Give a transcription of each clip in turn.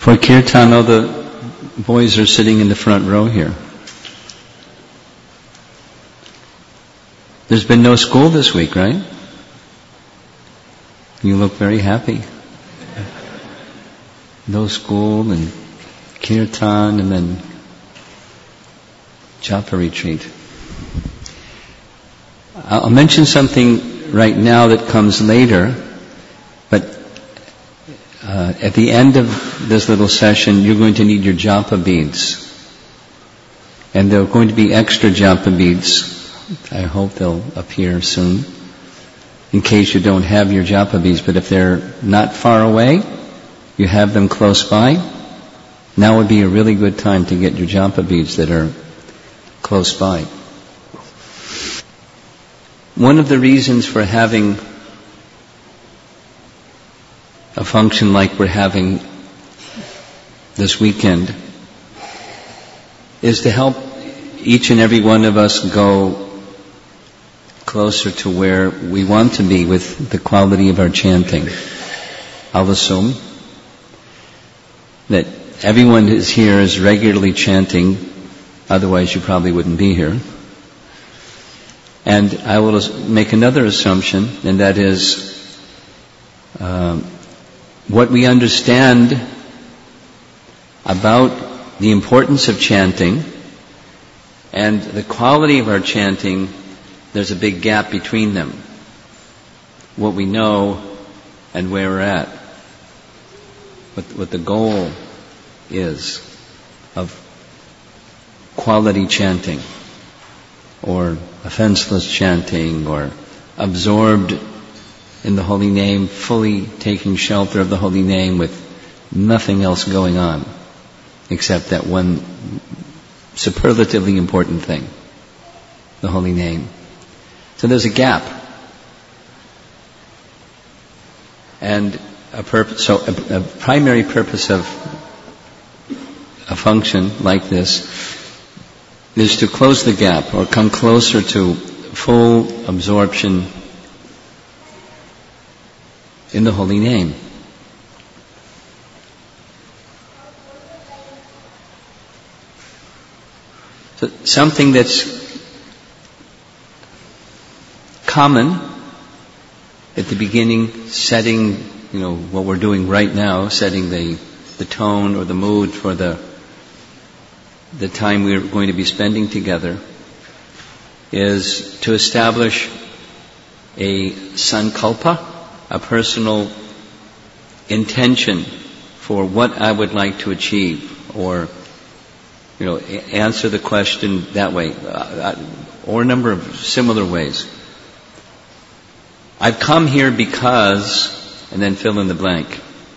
For kirtan, all the boys are sitting in the front row here. There's been no school this week, right? You look very happy. No school and kirtan and then japa retreat. I'll mention something right now that comes later, but at the end of this little session, you're going to need your japa beads. And there are going to be extra japa beads. I hope they'll appear soon, in case you don't have your japa beads. But if they're not far away, you have them close by, now would be a really good time to get your japa beads that are close by. One of the reasons for having a function like we're having this weekend is to help each and every one of us go closer to where we want to be with the quality of our chanting. I'll assume that everyone who's here is regularly chanting, otherwise you probably wouldn't be here. And I will make another assumption, and that is what we understand about the importance of chanting and the quality of our chanting. There's a big gap between them. What we know and where we're at. What the goal is of quality chanting, or offenseless chanting, or absorbed in the holy name, fully taking shelter of the holy name with nothing else going on except that one superlatively important thing, the holy name. So there's a gap. And a primary purpose of a function like this is to close the gap or come closer to full absorption in the holy name. So something that's common at the beginning, setting, what we're doing right now, setting the tone or the mood for the time we're going to be spending together, is to establish a sankalpa, a personal intention for what I would like to achieve, or answer the question that way, or a number of similar ways. I've come here because, and then fill in the blank.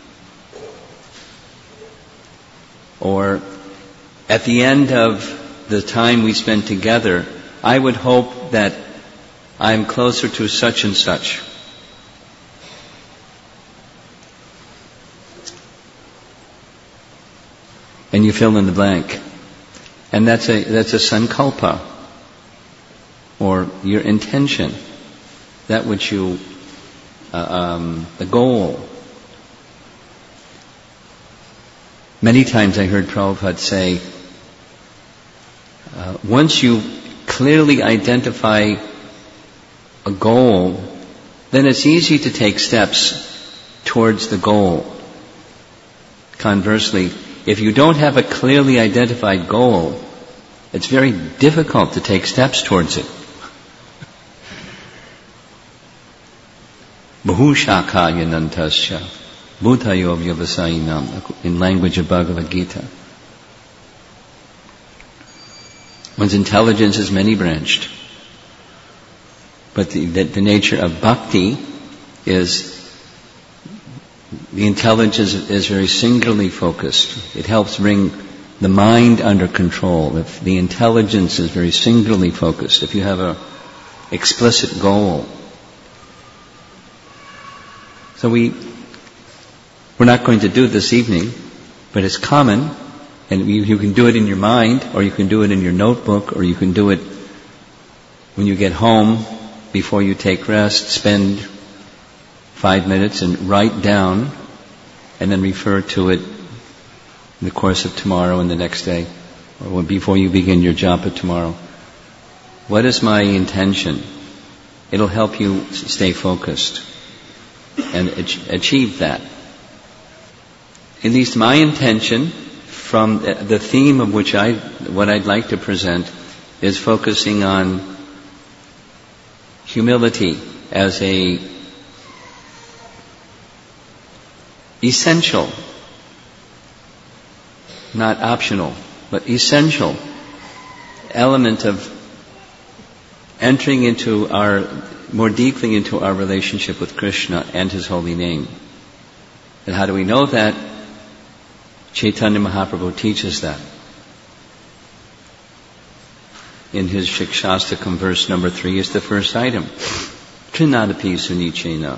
Or, at the end of the time we spend together, I would hope that I'm closer to such and such. And you fill in the blank. And that's a sankalpa, or your intention, that which you, the goal. Many times I heard Prabhupada say, once you clearly identify a goal, then it's easy to take steps towards the goal. Conversely, if you don't have a clearly identified goal, it's very difficult to take steps towards it. Bahushaka yanantasya bhutayo vyavasainam, in language of Bhagavad Gita. One's intelligence is many-branched. But the nature of bhakti is the intelligence is very singularly focused. It helps bring the mind under control. If the intelligence is very singularly focused, if you have a explicit goal. So we're not going to do it this evening, but it's common, and you can do it in your mind, or you can do it in your notebook, or you can do it when you get home before you take rest. Spend 5 minutes and write down, and then refer to it in the course of tomorrow and the next day, or before you begin your japa tomorrow. What is my intention? It'll help you stay focused and achieve that. At least my intention, from the theme of which what I'd like to present, is focusing on humility as a essential, not optional, but essential element of entering more deeply into our relationship with Krishna and His holy name. And how do we know that? Chaitanya Mahaprabhu teaches that. In his Shikshastakam verse number 3 is the first item. Trinadapi sunichena.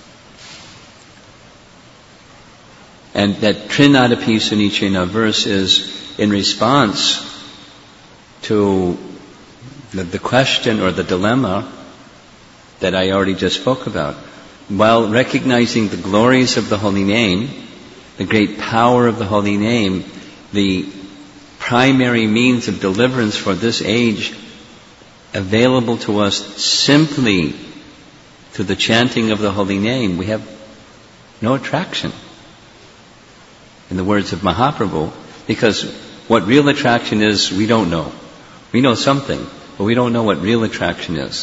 And that Trinadapi sunichena verse is in response to the question or the dilemma that I already just spoke about. While recognizing the glories of the holy name, the great power of the holy name, the primary means of deliverance for this age available to us simply through the chanting of the holy name, we have no attraction. In the words of Mahaprabhu, because what real attraction is, we don't know. We know something, but we don't know what real attraction is.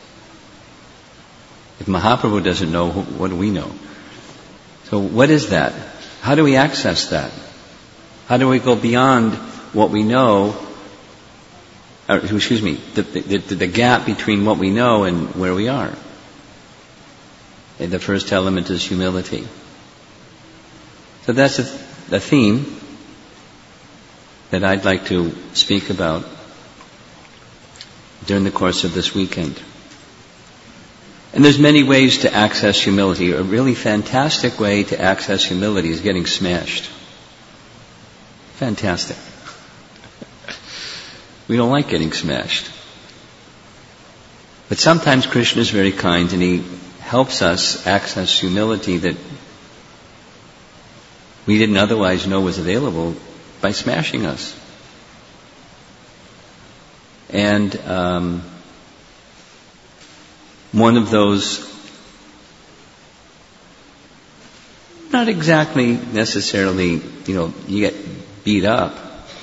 If Mahaprabhu doesn't know, what do we know? So what is that? How do we access that? How do we go beyond what we know, the gap between what we know and where we are? And the first element is humility. So that's the theme that I'd like to speak about during the course of this weekend. And there's many ways to access humility. A really fantastic way to access humility is getting smashed. Fantastic. We don't like getting smashed. But sometimes Krishna is very kind and He helps us access humility that we didn't otherwise know was available by smashing us. And one of those, not exactly necessarily, you get beat up,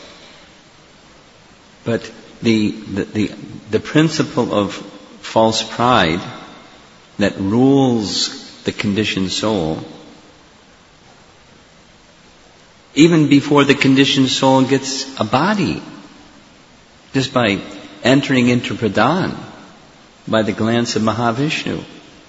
but the principle of false pride that rules the conditioned soul, even before the conditioned soul gets a body, just by entering into Pradhan, by the glance of Mahavishnu.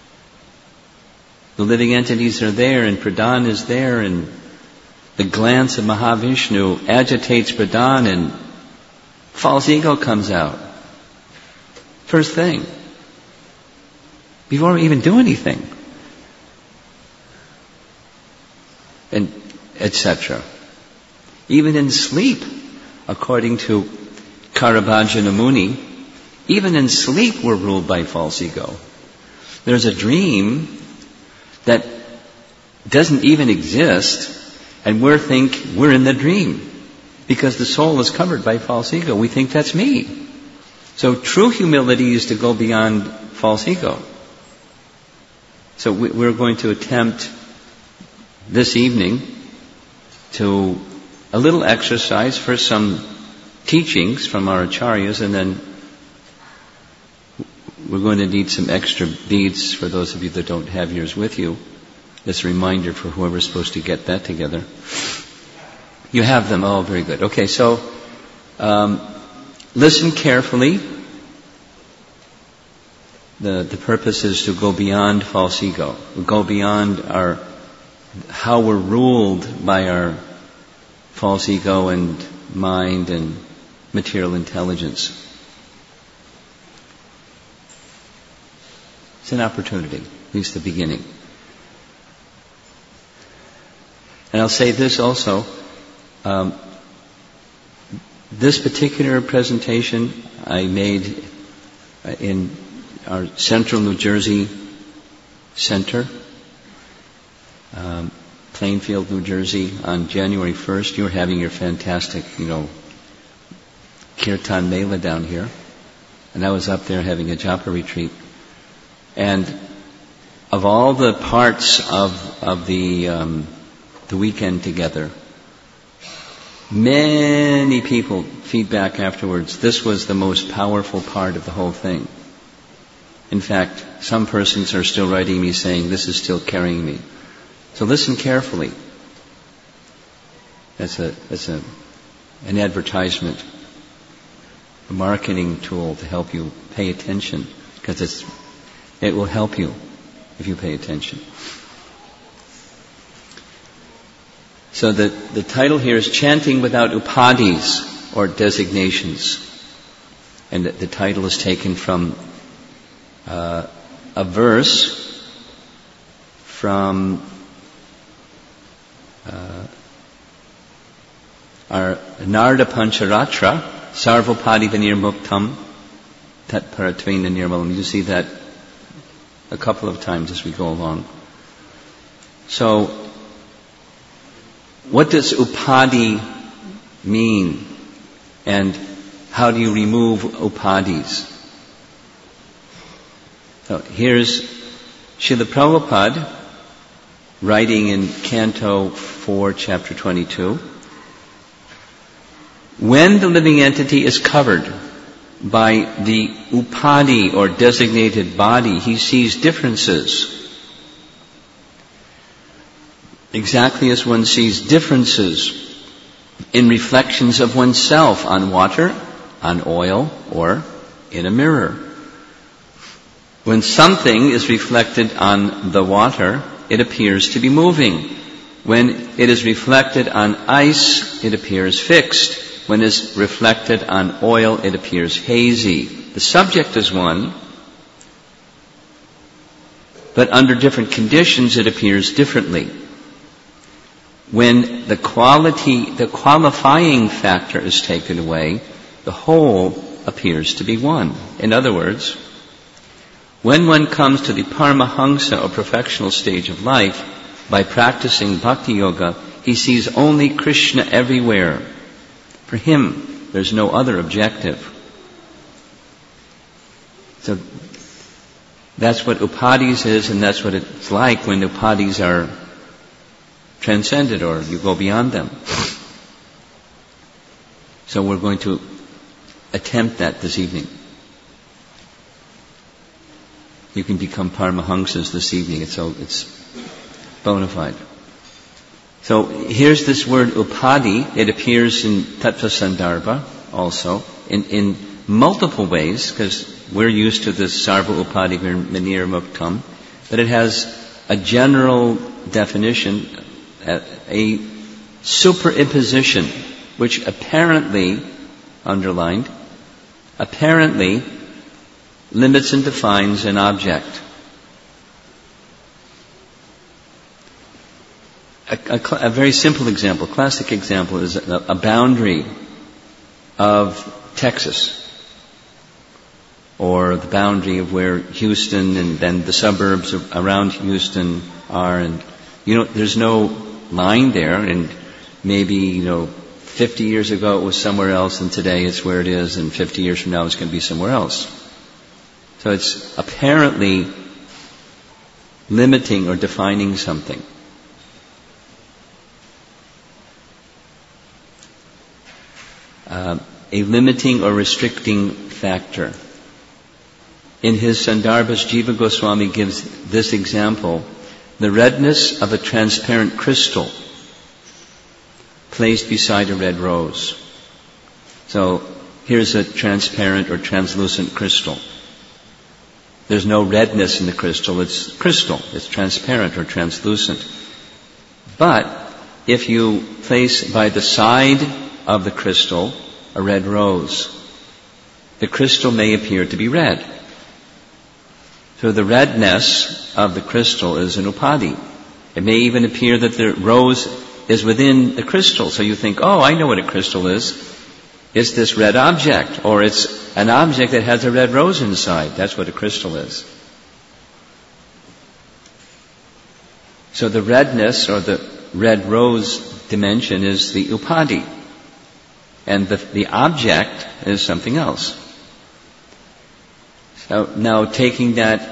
The living entities are there, and Pradhan is there, and the glance of Mahavishnu agitates Pradhan, and false ego comes out. First thing. Before we even do anything. And etc. Even in sleep, according to Carabhajana Muni, even in sleep we're ruled by false ego. There's a dream that doesn't even exist, and we think we're in the dream because the soul is covered by false ego. We think that's me. So true humility is to go beyond false ego. So we're going to attempt this evening to a little exercise, first some teachings from our acharyas, and then we're going to need some extra beads for those of you that don't have yours with you. As a reminder for whoever's supposed to get that together. You have them. Oh, very good. Okay, so listen carefully. The purpose is to go beyond false ego. Go beyond how we're ruled by our false ego and mind and material intelligence. It's an opportunity, at least the beginning. And I'll say this also. This particular presentation I made in our central New Jersey center, Plainfield, New Jersey, on January 1st, you were having your fantastic, Kirtan Mela down here. And I was up there having a japa retreat. And of all the parts of the weekend together, many people feedback afterwards, this was the most powerful part of the whole thing. In fact, some persons are still writing me saying, this is still carrying me. So listen carefully. That's an advertisement, a marketing tool to help you pay attention, because it will help you if you pay attention. So the title here is Chanting Without Upadhis, or Designations. And the title is taken from a verse from our Narada Pancharatra, Sarvopadi Vinirmuktam Tat Paratvena Nirmalam. You see that a couple of times as we go along. So, what does upadhi mean? And how do you remove upadhis? So here's Srila Prabhupada writing in Canto 4, Chapter 22. When the living entity is covered by the upadhi or designated body, he sees differences. Exactly as one sees differences in reflections of oneself on water, on oil, or in a mirror. When something is reflected on the water, it appears to be moving. When it is reflected on ice, it appears fixed. When it is reflected on oil, it appears hazy. The subject is one, but under different conditions, it appears differently. When the qualifying factor is taken away, the whole appears to be one. In other words, when one comes to the Paramahamsa or perfectional stage of life, by practicing Bhakti Yoga, he sees only Krishna everywhere. For him, there's no other objective. So that's what upadhis is, and that's what it's like when upadhis are transcended or you go beyond them. So we're going to attempt that this evening. You can become Paramahamsas this evening, it's bona fide. So here's this word upadhi. It appears in Tattva Sandarbha also in multiple ways, because we're used to this Sarva Upadhi Vinirmuktam, but it has a general definition, a superimposition, which apparently, underlined, apparently limits and defines an object. A very simple example, classic example, is a boundary of Texas, or the boundary of where Houston and then the suburbs around Houston are, and there's no line there, and maybe 50 years ago it was somewhere else, and today it's where it is, and 50 years from now it's going to be somewhere else. So it's apparently limiting or defining something. A limiting or restricting factor. In his Sandarbhas, Jiva Goswami gives this example: the redness of a transparent crystal placed beside a red rose. So here's a transparent or translucent crystal. There's no redness in the crystal, it's transparent or translucent. But if you place by the side of the crystal a red rose, the crystal may appear to be red. So the redness of the crystal is an upadhi. It may even appear that the rose is within the crystal. So you think, oh, I know what a crystal is. It's this red object, or it's an object that has a red rose inside. That's what a crystal is. So the redness or the red rose dimension is the upadhi. And the object is something else. So now taking that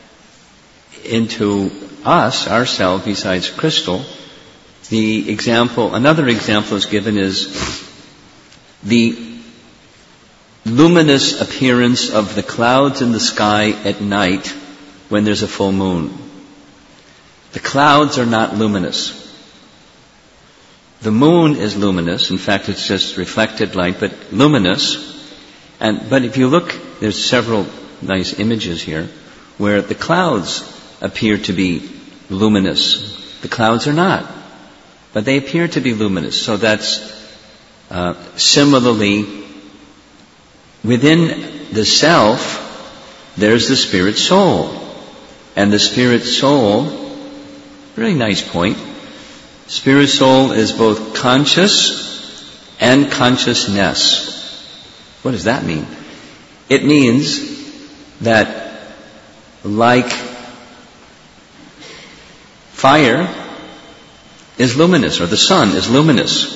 into us, ourselves, besides crystal, another example is given is the luminous appearance of the clouds in the sky at night when there's a full moon. The clouds are not luminous. The moon is luminous. In fact, it's just reflected light, but luminous. But if you look, there's several nice images here where the clouds appear to be luminous. The clouds are not, but they appear to be luminous. So that's similarly within the self, there's the spirit soul. And the spirit soul, really nice point, spirit soul is both conscious and consciousness. What does that mean? It means that like fire is luminous, or the sun is luminous,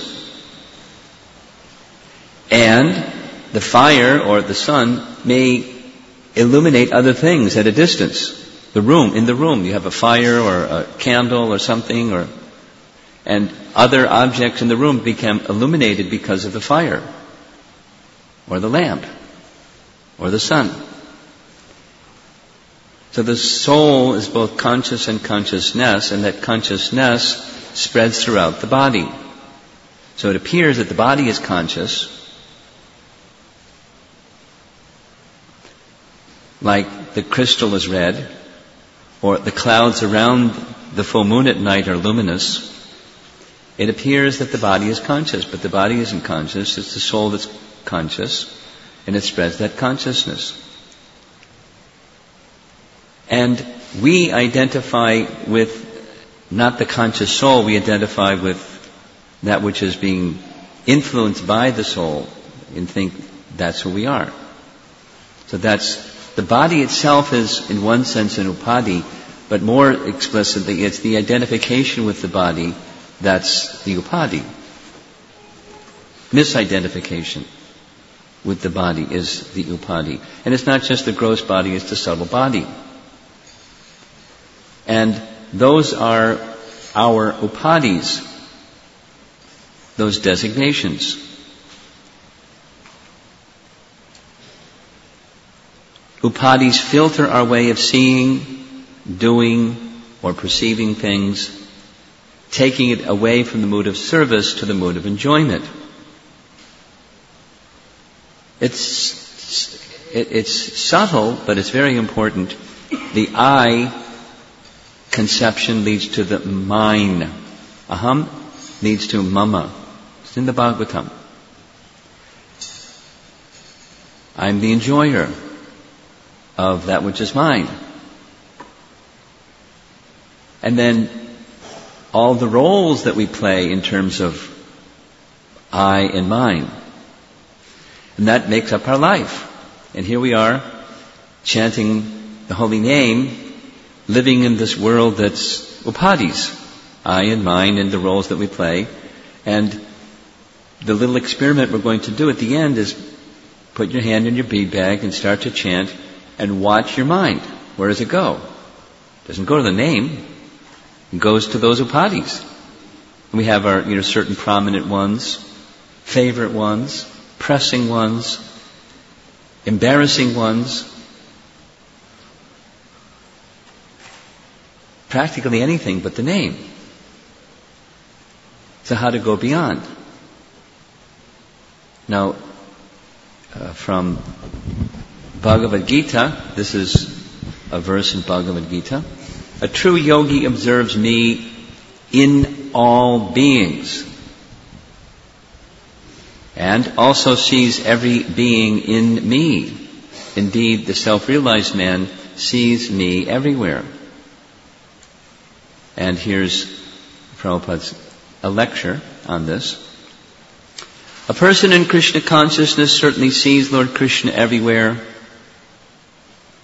and the fire or the sun may illuminate other things at a distance. In the room, you have a fire or a candle or something, and other objects in the room become illuminated because of the fire, or the lamp, or the sun. So the soul is both conscious and consciousness, and that consciousness spreads throughout the body. So it appears that the body is conscious, like the crystal is red, or the clouds around the full moon at night are luminous. It appears that the body is conscious, but the body isn't conscious. It's the soul that's conscious, and it spreads that consciousness. And we identify with not the conscious soul, we identify with that which is being influenced by the soul and think that's who we are. So the body itself is in one sense an upadhi, but more explicitly it's the identification with the body that's the upadhi. Misidentification with the body is the upadhi. And it's not just the gross body, it's the subtle body. And those are our upadhis, those designations. Upadhis filter our way of seeing, doing, or perceiving things, taking it away from the mood of service to the mood of enjoyment. It's subtle, but it's very important. The I conception leads to the mine. Aham leads to mama. It's in the Bhagavatam. I'm the enjoyer of that which is mine. And then all the roles that we play in terms of I and mine. And that makes up our life. And here we are, chanting the holy name, living in this world that's upadhis, I and mine, and the roles that we play. And the little experiment we're going to do at the end is put your hand in your bead bag and start to chant and watch your mind. Where does it go? It doesn't go to the name. It goes to those upadhis. And we have our, certain prominent ones, favorite ones, pressing ones, embarrassing ones. Practically anything but the name. So how to go beyond? Now, from Bhagavad Gita, this is a verse in Bhagavad Gita. A true yogi observes me in all beings, and also sees every being in me. Indeed, the self-realized man sees me everywhere. And here's Prabhupada's a lecture on this. A person in Krishna consciousness certainly sees Lord Krishna everywhere,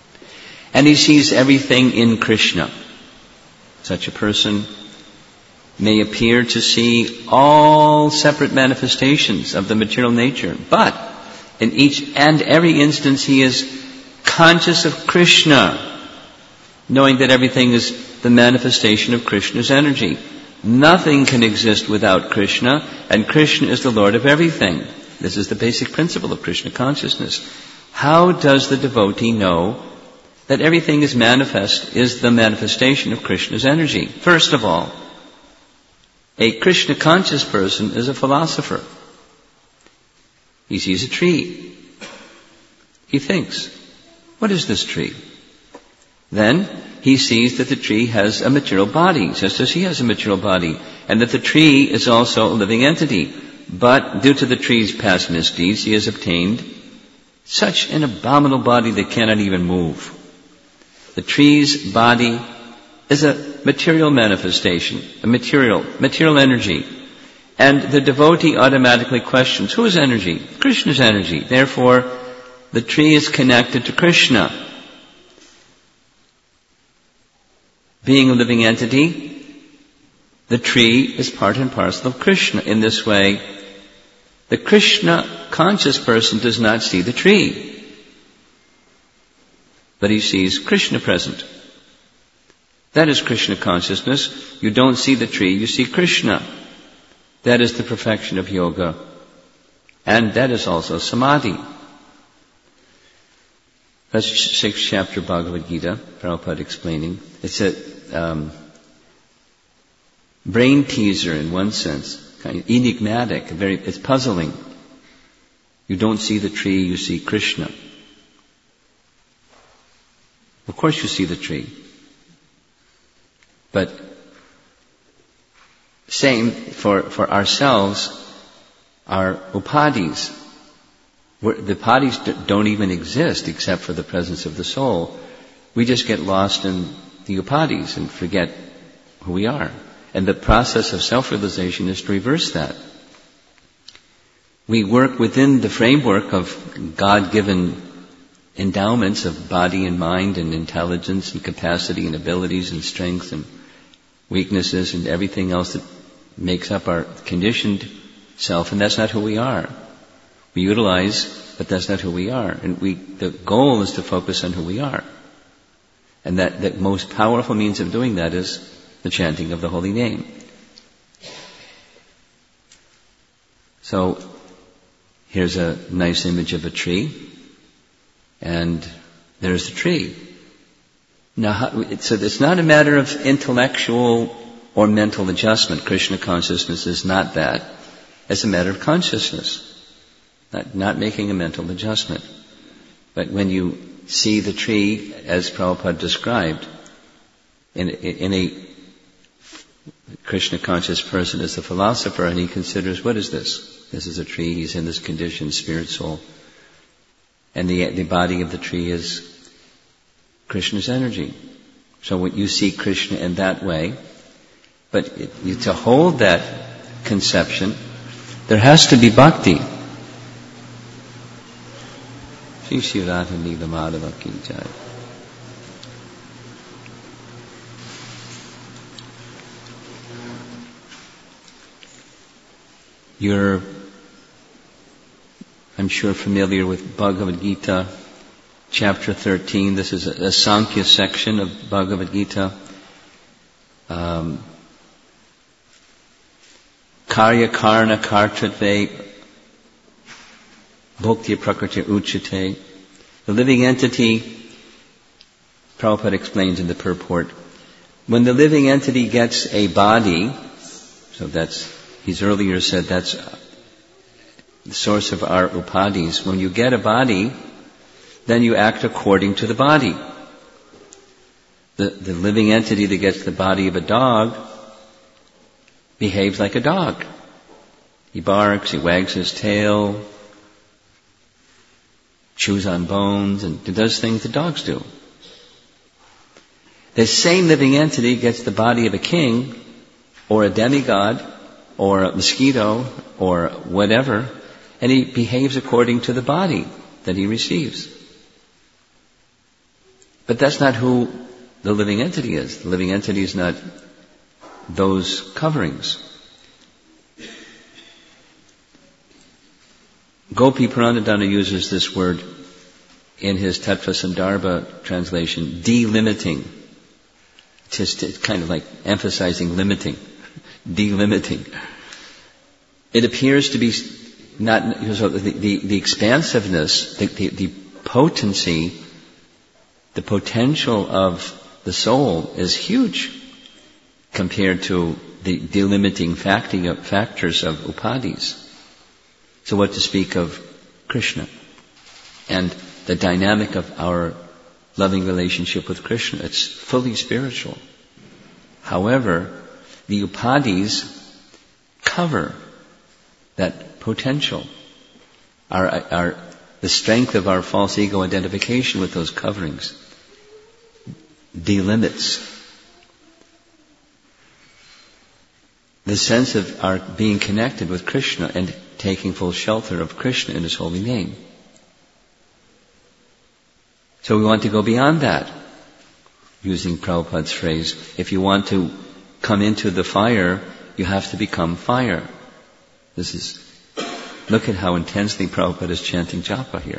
and he sees everything in Krishna. Such a person may appear to see all separate manifestations of the material nature, but in each and every instance he is conscious of Krishna, knowing that everything is the manifestation of Krishna's energy. Nothing can exist without Krishna, and Krishna is the Lord of everything. This is the basic principle of Krishna consciousness. How does the devotee know that everything is the manifestation of Krishna's energy? First of all, a Krishna conscious person is a philosopher. He sees a tree. He thinks, what is this tree? Then he sees that the tree has a material body, just as he has a material body, and that the tree is also a living entity. But due to the tree's past misdeeds, he has obtained such an abominable body that cannot even move. The tree's body is a material manifestation, a material energy. And the devotee automatically questions, whose energy? Krishna's energy. Therefore, the tree is connected to Krishna. Being a living entity, the tree is part and parcel of Krishna. In this way, the Krishna conscious person does not see the tree, but he sees Krishna present. That is Krishna consciousness. You don't see the tree, you see Krishna. That is the perfection of yoga. And that is also samadhi. That's 6th chapter Bhagavad Gita, Prabhupada explaining. It's a brain teaser in one sense, kind of enigmatic, it's puzzling. You don't see the tree, you see Krishna. Of course you see the tree. But same for ourselves, our upadhis. The upadhis don't even exist except for the presence of the soul. We just get lost in the upadhis and forget who we are. And the process of self-realization is to reverse that. We work within the framework of God-given endowments of body and mind and intelligence and capacity and abilities and strength and weaknesses and everything else that makes up our conditioned self, and that's not who we are. We utilize, but that's not who we are. And the goal is to focus on who we are. And that most powerful means of doing that is the chanting of the holy name. So, here's a nice image of a tree, and there's the tree. Now, so it's not a matter of intellectual or mental adjustment. Krishna consciousness is not that. It's a matter of consciousness, not making a mental adjustment. But when you see the tree, as Prabhupada described, in a Krishna conscious person is the philosopher, and he considers, what is this? This is a tree, he's in this condition, spirit, soul. And the body of the tree is Krishna's energy. So when you see Krishna in that way, but to hold that conception, there has to be bhakti. Shri Shri Radha Nila Madhava Ki Jai. You're, I'm sure, familiar with Bhagavad Gita, chapter 13. This is a Sankhya section of Bhagavad Gita. Karya karna kartratve bhokti prakriti uchate. The living entity, Prabhupada explains in the purport, when the living entity gets a body, so he's earlier said that's the source of our upadhis. When you get a body, then you act according to the body. The living entity that gets the body of a dog behaves like a dog. He barks, he wags his tail, chews on bones, and does things that dogs do. The same living entity gets the body of a king, or a demigod, or a mosquito, or whatever, and he behaves according to the body that he receives. But that's not who the living entity is. The living entity is not those coverings. Gopi Puranadana uses this word in his Tattva Sandarbha translation, delimiting. It's kind of like emphasizing limiting, delimiting. It appears to be not, so the expansiveness, the potency, the potential of the soul is huge compared to the delimiting factors of upadhis. So what to speak of Krishna and the dynamic of our loving relationship with Krishna. It's fully spiritual. However, the upadhis cover that potential. The strength of our false ego identification with those coverings delimits the sense of our being connected with Krishna and taking full shelter of Krishna in His holy name. So we want to go beyond that. Using Prabhupada's phrase, if you want to come into the fire, you have to become fire. Look at how intensely Prabhupada is chanting japa here.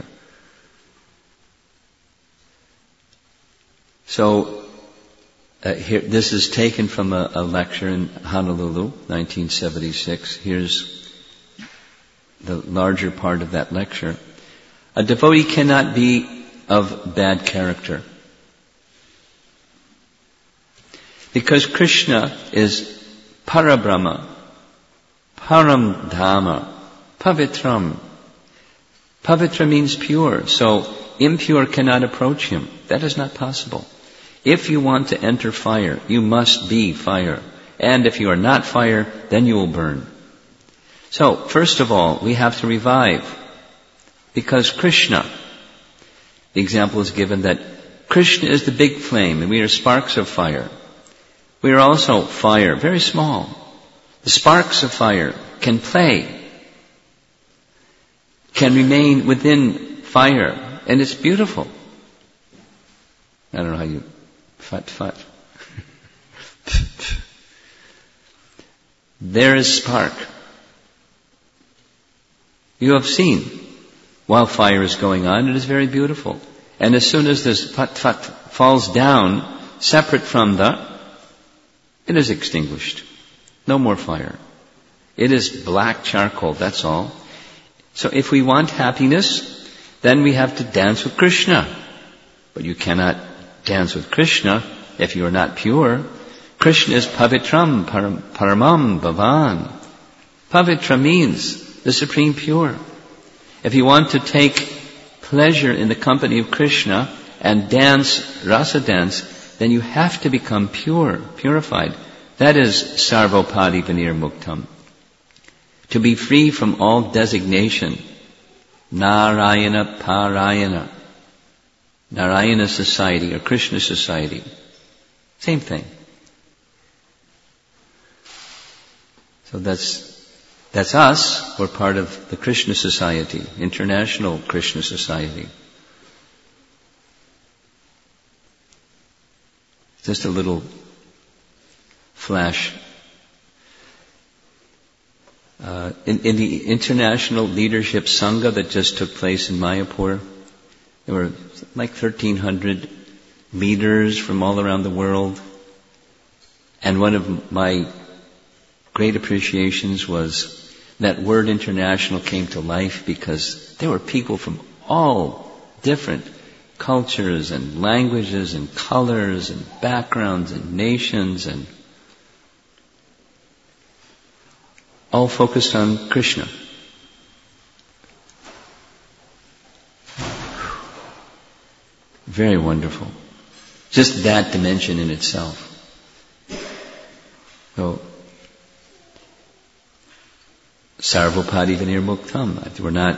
So, this is taken from a lecture in Honolulu, 1976. Here's the larger part of that lecture. A devotee cannot be of bad character, because Krishna is Parabrahma, Param Dhamma, Pavitram. Pavitra means pure, so impure cannot approach Him. That is not possible. If you want to enter fire, you must be fire. And if you are not fire, then you will burn. So, first of all, we have to revive. Because Krishna, the example is given that Krishna is the big flame and we are sparks of fire. We are also fire, very small. The sparks of fire can play, can remain within fire, and it's beautiful. I don't know how you... Fut. There is spark. You have seen while fire is going on, it is very beautiful. And as soon as this fut falls down, separate from it is extinguished. No more fire. It is black charcoal, that's all. So if we want happiness, then we have to dance with Krishna. But you cannot dance with Krishna if you are not pure. Krishna is Pavitram, Paramam, Bhavan. Pavitra means the supreme pure. If you want to take pleasure in the company of Krishna and dance, rasa dance, then you have to become pure, purified. That is Sarvopadi Vinir Muktam. To be free from all designation. Narayana Parayana. Narayana society or Krishna society. Same thing. So that's us. We're part of the Krishna Society, International Krishna Society. Just a little flash. In the International Leadership Sangha that just took place in Mayapur, there were like 1,300 leaders from all around the world. And one of my great appreciations was that word international came to life because there were people from all different cultures and languages and colors and backgrounds and nations, and all focused on Krishna. Very wonderful. Just that dimension in itself. So, Sarvopadi Vinir Muktam. We're not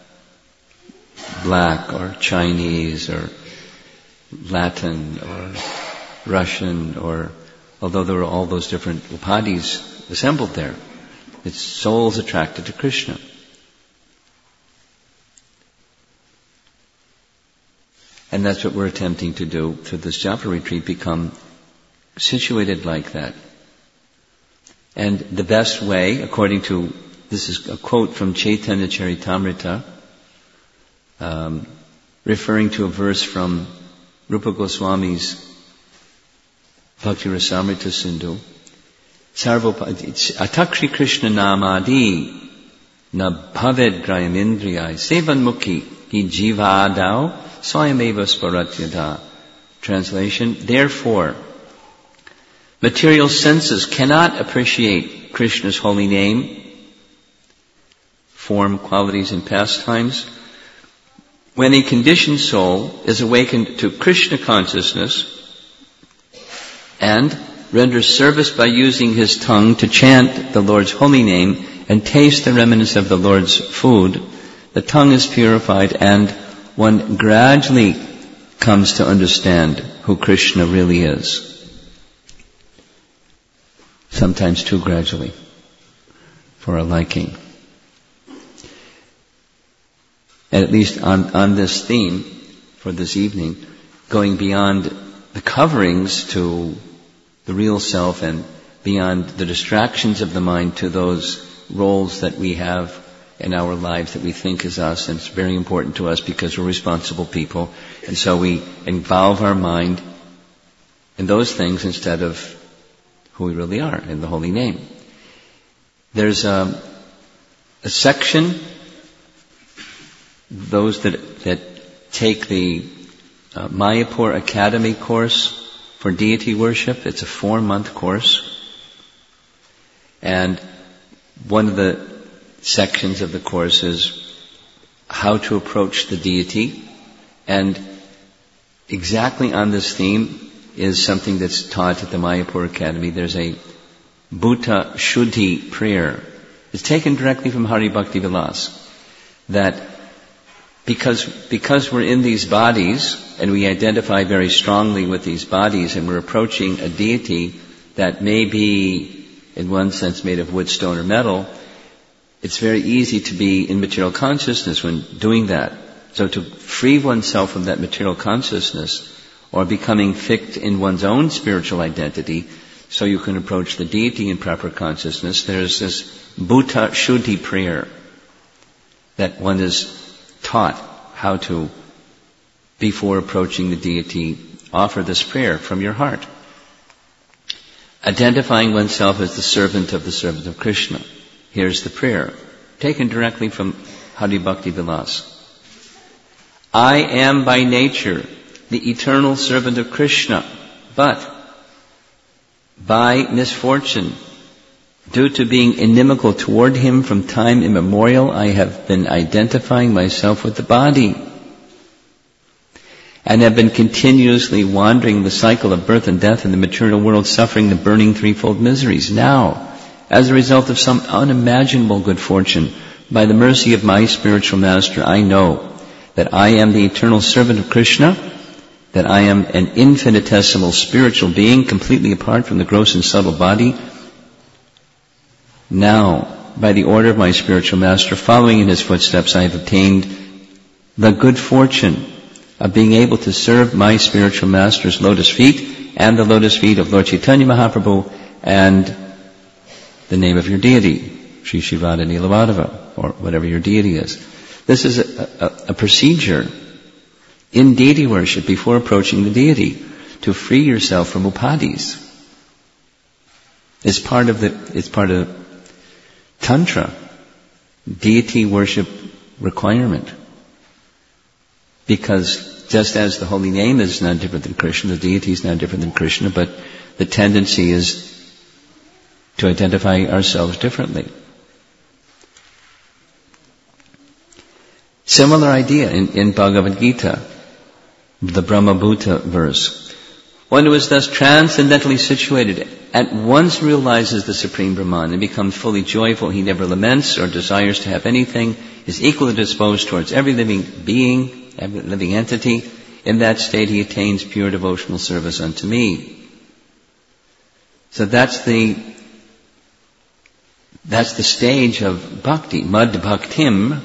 black or Chinese or Latin or Russian, or although there were all those different upadhis assembled there, it's souls attracted to Krishna. And that's what we're attempting to do through this japa retreat, become situated like that. And the best way, according to, this is a quote from Chaitanya Charitamrita, referring to a verse from Rupa Goswami's Bhakti Rasamrita Sindhu, Atakri Krishna Namadi na bhaved grayamindriyai sevanmukhi hi jivadau swayameva sparatyada. Translation, therefore, material senses cannot appreciate Krishna's holy name, form, qualities, and pastimes. When a conditioned soul is awakened to Krishna consciousness and renders service by using his tongue to chant the Lord's holy name and taste the remnants of the Lord's food, the tongue is purified and one gradually comes to understand who Krishna really is. Sometimes too gradually for our liking. And at least on this theme for this evening, going beyond the coverings to the real self and beyond the distractions of the mind to those roles that we have in our lives that we think is us, and it's very important to us because we're responsible people, and so we involve our mind in those things instead of who we really are in the holy name. There's a section, those that take the Mayapur Academy course for deity worship. It's a 4-month course. And one of the sections of the course is how to approach the deity. And exactly on this theme is something that's taught at the Mayapur Academy. There's a Bhuta Shuddhi prayer. It's taken directly from Hari Bhakti Vilas. That because we're in these bodies and we identify very strongly with these bodies and we're approaching a deity that may be, in one sense, made of wood, stone, or metal, it's very easy to be in material consciousness when doing that. So to free oneself from that material consciousness or becoming fixed in one's own spiritual identity so you can approach the deity in proper consciousness, there's this Bhuta Shuddhi prayer that one is taught how to, before approaching the deity, offer this prayer from your heart. Identifying oneself as the servant of Krishna. Here's the prayer, taken directly from Hari Bhakti Vilas. I am by nature the eternal servant of Krishna, but by misfortune, due to being inimical toward him from time immemorial, I have been identifying myself with the body and have been continuously wandering the cycle of birth and death in the material world, suffering the burning threefold miseries. Now, as a result of some unimaginable good fortune, by the mercy of my spiritual master, I know that I am the eternal servant of Krishna, that I am an infinitesimal spiritual being completely apart from the gross and subtle body. Now, by the order of my spiritual master, following in his footsteps, I have obtained the good fortune of being able to serve my spiritual master's lotus feet and the lotus feet of Lord Chaitanya Mahaprabhu and the name of your deity, Sri Shivada Nilavadava, or whatever your deity is. This is a procedure in deity worship before approaching the deity to free yourself from upadhis. It's part of Tantra, deity worship requirement. Because just as the holy name is not different than Krishna, the deity is not different than Krishna, but the tendency is to identify ourselves differently. Similar idea in Bhagavad Gita, the Brahma-bhuta verse. One who is thus transcendently situated at once realizes the Supreme Brahman and becomes fully joyful. He never laments or desires to have anything, is equally disposed towards every living being, every living entity. In that state he attains pure devotional service unto me. So that's the stage of bhakti. Mad bhaktim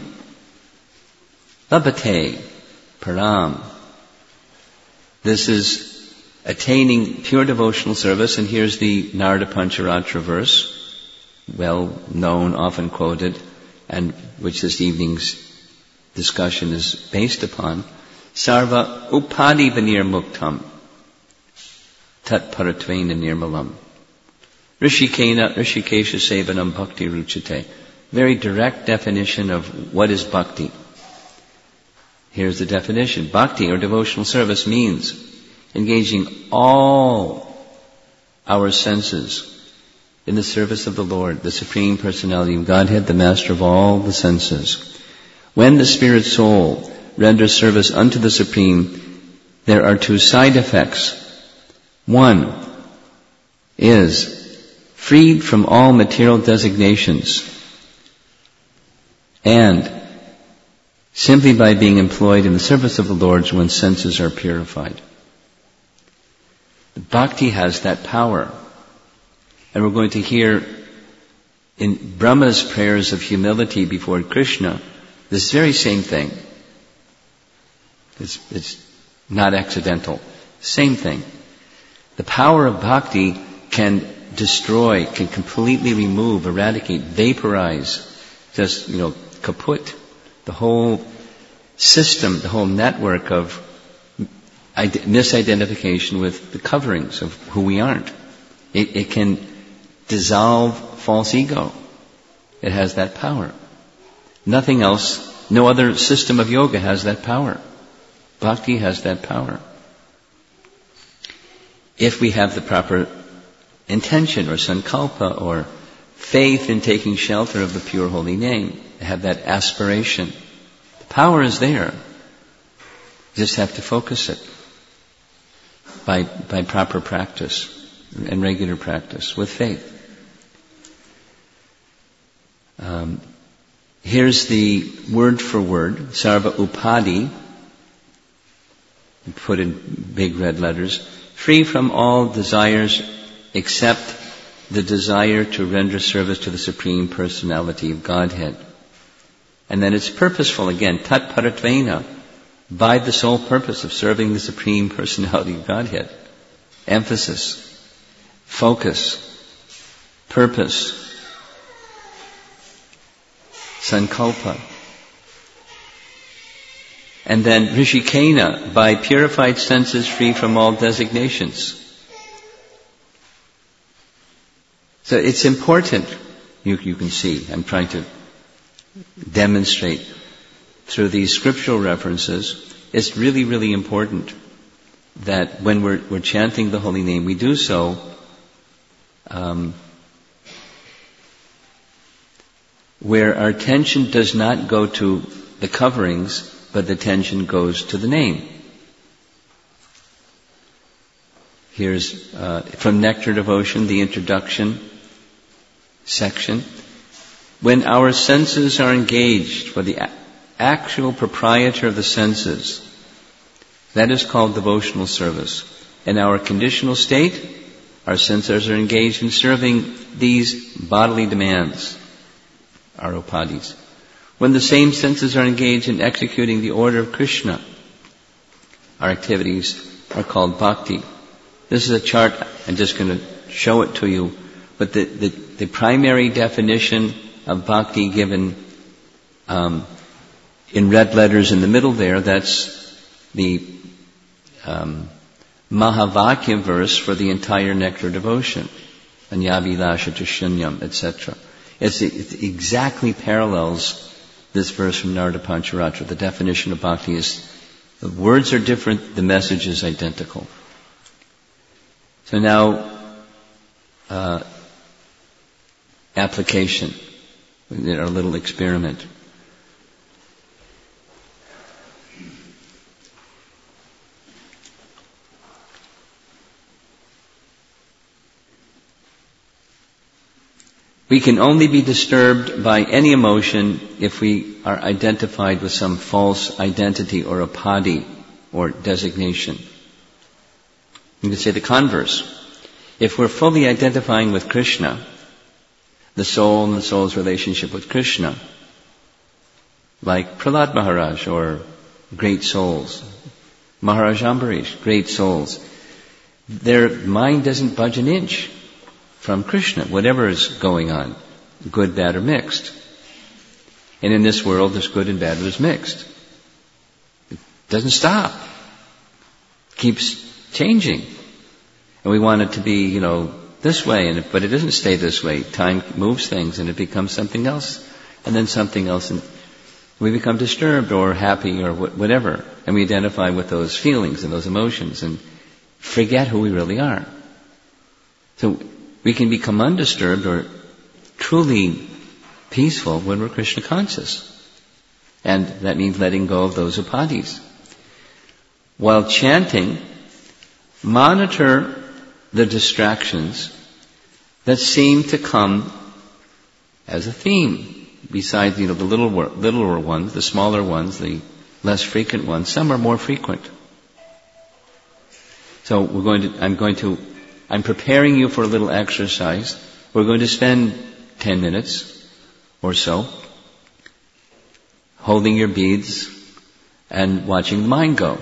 labhate param. This is attaining pure devotional service, and here's the Narada Pancharatra verse. well known, often quoted, and which this evening's discussion is based upon. Sarva upadi vinirmuktam tat paratvena nirmalam. Rishikena rishikesha sevanam bhakti ruchate. Very direct definition of what is bhakti. Here's the definition. Bhakti, or devotional service, means engaging all our senses in the service of the Lord, the Supreme Personality of Godhead, the Master of all the senses. When the Spirit soul renders service unto the Supreme, there are two side effects. One is freed from all material designations, and simply by being employed in the service of the Lord, one's senses are purified. The bhakti has that power. And we're going to hear in Brahma's prayers of humility before Krishna this very same thing. It's not accidental. Same thing. The power of bhakti can destroy, can completely remove, eradicate, vaporize, just, kaput, the whole system, the whole network of misidentification with the coverings of who we aren't. It can dissolve false ego. It has that power. Nothing else, no other system of yoga has that power. Bhakti has that power. If we have the proper intention or sankalpa or faith in taking shelter of the pure holy name, have that aspiration, the power is there. You just have to focus it by proper practice and regular practice with faith. Here's the word for word, sarva upadi, put in big red letters, free from all desires except the desire to render service to the Supreme Personality of Godhead. And then it's purposeful again, tat paratvena, by the sole purpose of serving the Supreme Personality of Godhead. Emphasis, focus, purpose, sankalpa. And then rishikena, by purified senses free from all designations. So it's important, you can see, I'm trying to demonstrate through these scriptural references, it's really, really important that when we're chanting the holy name, we do so where our attention does not go to the coverings, but the attention goes to the name. Here's from Nectar Devotion, the introduction section. When our senses are engaged for the actual proprietor of the senses, that is called devotional service. In our conditional state, our senses are engaged in serving these bodily demands, our upadis. When the same senses are engaged in executing the order of Krishna, our activities are called bhakti. This is a chart, I'm just going to show it to you, but the primary definition of bhakti given in red letters in the middle there, that's the Mahavakya verse for the entire Nectar Devotion, Anyavilasha Shunyam, etc. It exactly parallels this verse from Narada Pancharatra. The definition of bhakti is, the words are different, the message is identical. So now, application, our little experiment. We can only be disturbed by any emotion if we are identified with some false identity or upadi or designation. You can say the converse. If we're fully identifying with Krishna, the soul and the soul's relationship with Krishna, like Prahlad Maharaj or great souls, Maharaj Ambarish, great souls, their mind doesn't budge an inch from Krishna, whatever is going on. good, bad, or mixed. And in this world, there's good and bad, there's mixed. It doesn't stop. It keeps changing. And we want it to be, this way, but it doesn't stay this way. Time moves things and it becomes something else, and then something else, and we become disturbed or happy or whatever, and we identify with those feelings and those emotions and forget who we really are. So we can become undisturbed or truly peaceful when we're Krishna conscious. And that means letting go of those upadhis. While chanting, monitor the distractions that seem to come as a theme. Besides, the littler ones, the smaller ones, the less frequent ones, some are more frequent. So I'm preparing you for a little exercise. We're going to spend 10 minutes or so holding your beads and watching the mind go.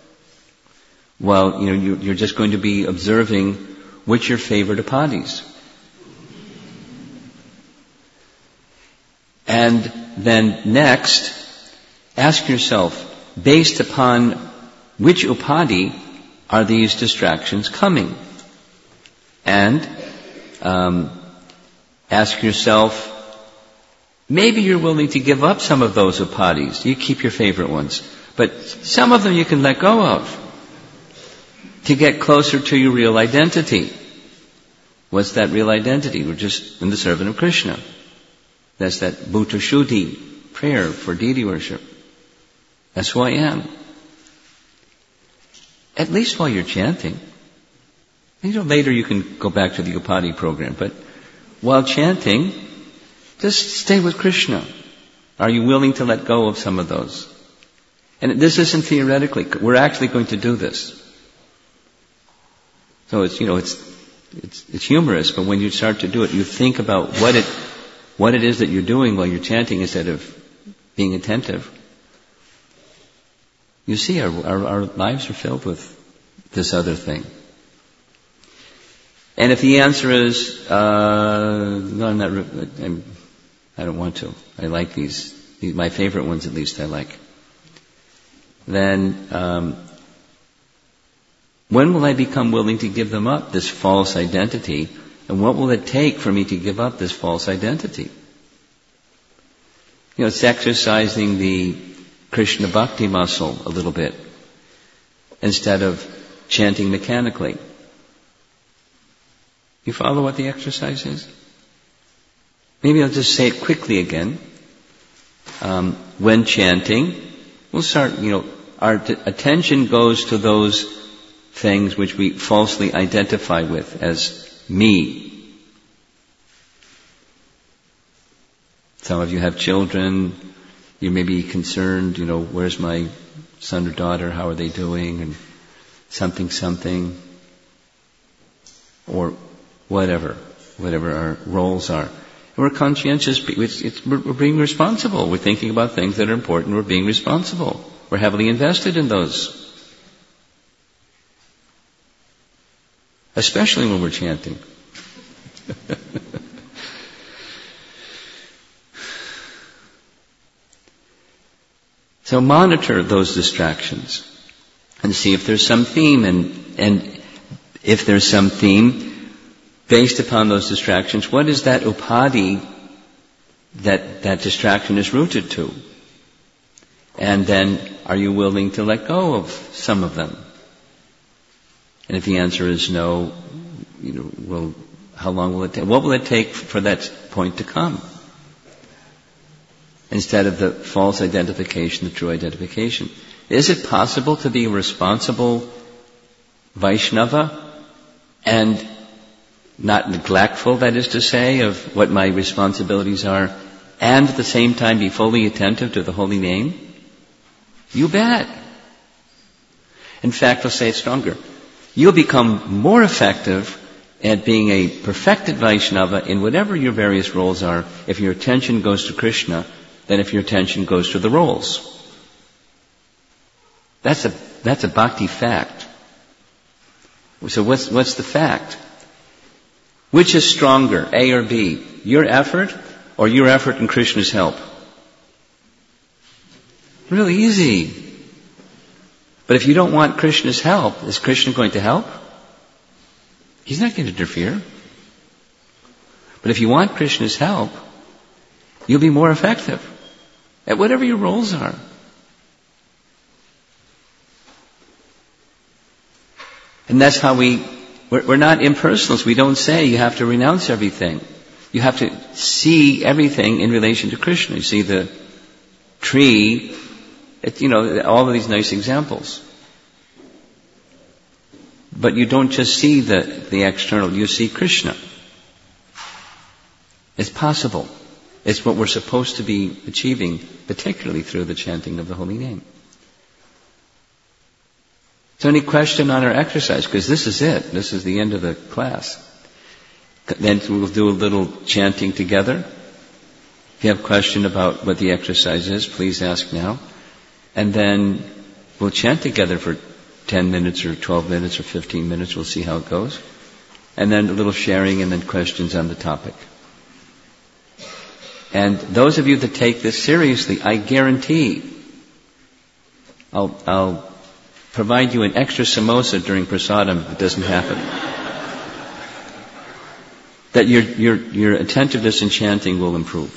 Well, you're just going to be observing which are your favorite upadhis. And then next, ask yourself, based upon which upadhi are these distractions coming? And ask yourself, maybe you're willing to give up some of those upadhis. You keep your favorite ones. But some of them you can let go of to get closer to your real identity. What's that real identity? We're just in the servant of Krishna. That's that Bhuta Shuddhi prayer for deity worship. That's who I am. At least while you're chanting. Later you can go back to the upadhi program, but while chanting, just stay with Krishna. Are you willing to let go of some of those? And this isn't theoretically. We're actually going to do this. So it's humorous, but when you start to do it, you think about what it is that you're doing while you're chanting instead of being attentive. You see, our lives are filled with this other thing. And if the answer is, no, I don't want to. I like these, my favorite ones at least I like. Then, when will I become willing to give them up, this false identity? And what will it take for me to give up this false identity? It's exercising the Krishna Bhakti muscle a little bit instead of chanting mechanically. You follow what the exercise is? Maybe I'll just say it quickly again. When chanting, we'll start, our attention goes to those things which we falsely identify with as me. Some of you have children. You may be concerned, where's my son or daughter? How are they doing? And something. Or whatever our roles are. And we're conscientious. We're being responsible. We're thinking about things that are important. We're being responsible. We're heavily invested in those. Especially when we're chanting. So monitor those distractions and see if there's some theme, and if there's some theme based upon those distractions, what is that upadhi that distraction is rooted to? And then, are you willing to let go of some of them? And if the answer is no, well, how long will it take? What will it take for that point to come? Instead of the false identification, the true identification. Is it possible to be a responsible Vaishnava and not neglectful, that is to say, of what my responsibilities are, and at the same time be fully attentive to the holy name? You bet. In fact, I'll say it stronger. You'll become more effective at being a perfected Vaishnava in whatever your various roles are if your attention goes to Krishna than if your attention goes to the roles. That's a bhakti fact. So what's the fact? Which is stronger, A or B? Your effort or your effort and Krishna's help? Really easy. But if you don't want Krishna's help, is Krishna going to help? He's not going to interfere. But if you want Krishna's help, you'll be more effective at whatever your roles are. And that's how we're not impersonals. We don't say you have to renounce everything. You have to see everything in relation to Krishna. You see the tree, all of these nice examples. But you don't just see the external, you see Krishna. It's possible. It's what we're supposed to be achieving, particularly through the chanting of the holy name. So any question on our exercise? Because this is it. This is the end of the class. Then we'll do a little chanting together. If you have a question about what the exercise is, please ask now. And then we'll chant together for 10 minutes or 12 minutes or 15 minutes. We'll see how it goes. And then a little sharing and then questions on the topic. And those of you that take this seriously, I guarantee I'll provide you an extra samosa during prasadam if it doesn't happen. That your attentiveness in chanting will improve.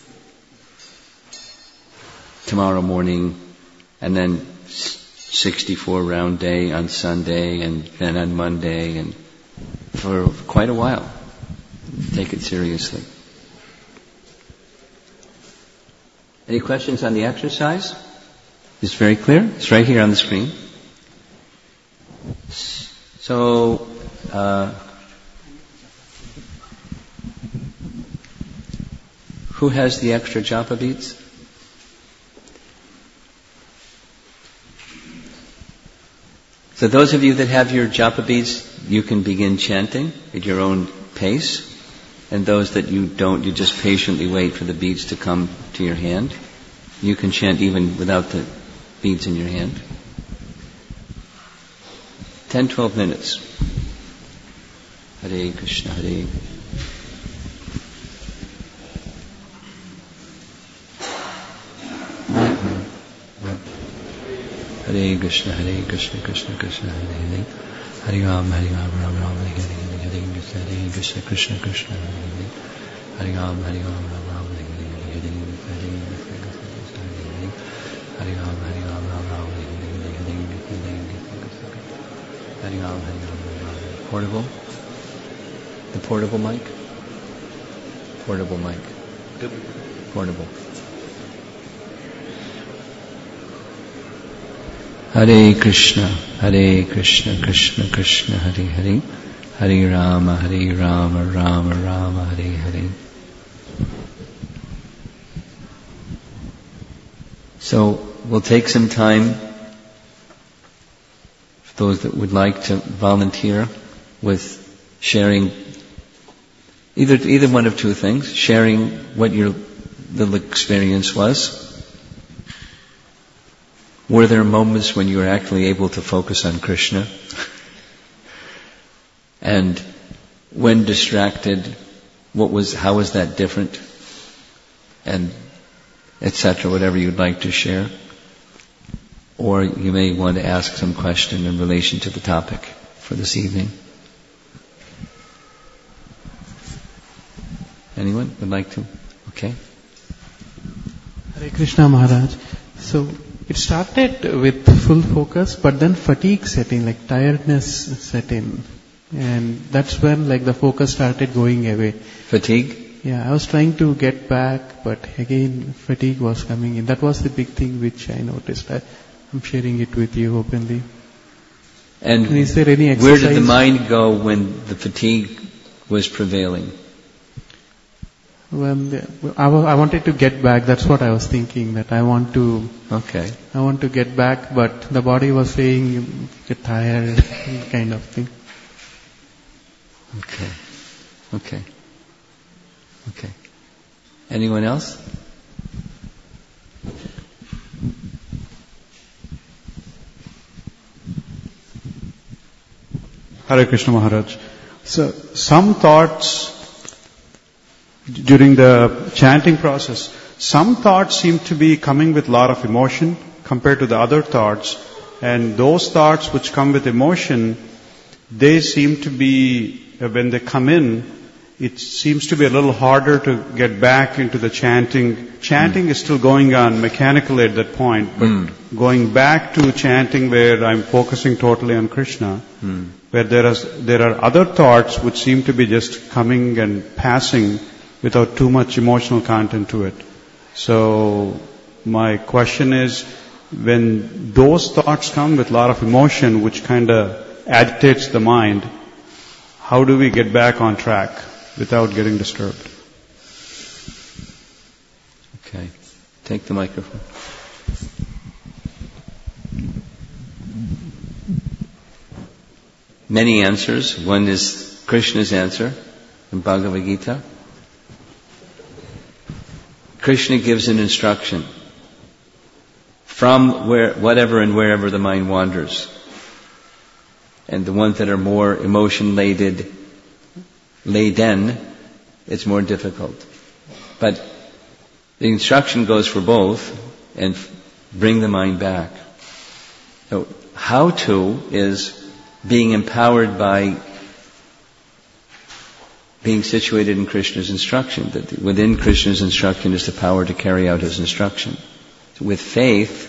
Tomorrow morning, and then 64 round day on Sunday, and then on Monday, and for quite a while. Take it seriously. Any questions on the exercise? It's very clear. It's right here on the screen. So, who has the extra japa beads? So those of you that have your japa beads, you can begin chanting at your own pace. And those that you don't, you just patiently wait for the beads to come to your hand. You can chant even without the beads in your hand. 10, 12 minutes. Hare Krishna, Hare. Hare Krishna, Hare Krishna, Krishna Krishna, Hare Hare. Hare Ram, Hare Ram, Ram Ram, Hare Hare. Hare Krishna, Krishna Krishna, Hare Hare. Hare Ram, Hare Ram, Ram Ram, Hare Hare. Hare Ram, Hare Ram, Ram Ram, Hare Hare. Hare Ram, Hare Ram, Ram Ram. Portable? The portable mic? Portable mic. Portable. Hare Krishna, Krishna Krishna, Hare Hare. Hare Rama, Rama Rama, Hare Hare. So we'll take some time for those that would like to volunteer with sharing either one of two things, sharing what your little experience was. Were there moments when you were actually able to focus on Krishna? And when distracted, how was that different? And etc., whatever you'd like to share. Or you may want to ask some question in relation to the topic for this evening. Anyone would like to? Okay. Hare Krishna Maharaj. So it started with full focus, but then fatigue set in, like tiredness set in. And that's when the focus started going away. Fatigue? Yeah, I was trying to get back, but again fatigue was coming in. That was the big thing which I noticed. I'm sharing it with you openly. And is there any exercise? Where did the mind go when the fatigue was prevailing? Well, I wanted to get back. That's what I was thinking, that I want to get back, but the body was saying you get tired, kind of thing. Okay. Anyone else? Hare Krishna Maharaj. So, some thoughts during the chanting process, some thoughts seem to be coming with a lot of emotion compared to the other thoughts. And those thoughts which come with emotion, they seem to be, when they come in, it seems to be a little harder to get back into the chanting. Chanting is still going on mechanically at that point, but going back to chanting where I'm focusing totally on Krishna, where there are other thoughts which seem to be just coming and passing without too much emotional content to it. So my question is, when those thoughts come with a lot of emotion, which kind of agitates the mind, how do we get back on track without getting disturbed? Okay. Take the microphone. Many answers. One is Krishna's answer in Bhagavad Gita. Krishna gives an instruction from whatever and wherever the mind wanders. And the ones that are more emotion-laden, it's more difficult. But the instruction goes for both, and bring the mind back. So how to is being empowered by being situated in Krishna's instruction. That within Krishna's instruction is the power to carry out his instruction. So with faith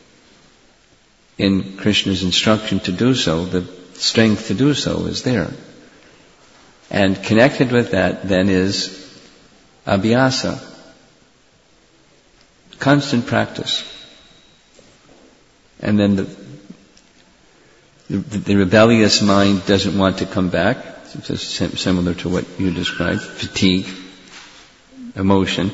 in Krishna's instruction to do so, the strength to do so is there. And connected with that then is abhyasa, constant practice. And then the rebellious mind doesn't want to come back. It's just similar to what you described, fatigue, emotion.